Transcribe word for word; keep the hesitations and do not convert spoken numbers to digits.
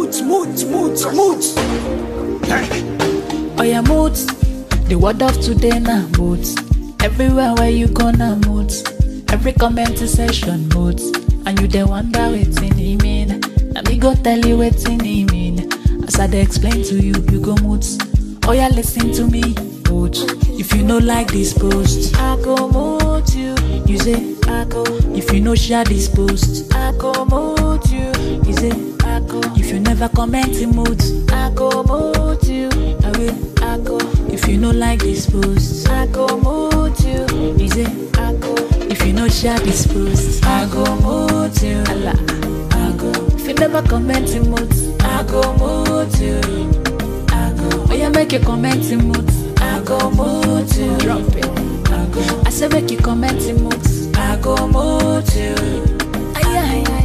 mood, mood, mood, mood. Oh yeah, mood. The word of today na mood. Everywhere where you gonna mood. Every comment session mood. And you dey wonder wetin e mean. Let me go tell you wetin e mean. As I dey explain to you, you go mood. Oh yeah, listen to me, mood. If you no like this post, I go mood you. You say I go. If you no share this post, I go mood you. You say I go. If you never comment in mood, I go mood you. I will, I go. If you no like this post, I go mood you. You say I go. If you no share this post, I go mood you. Allah, I go. If you never comment in mood, I go mood you. I go. Oh yeah, make you comment in mood, I go mood you. Drop it. I go. I say make you comment in mood, I go mood you. Ay, ay, ay.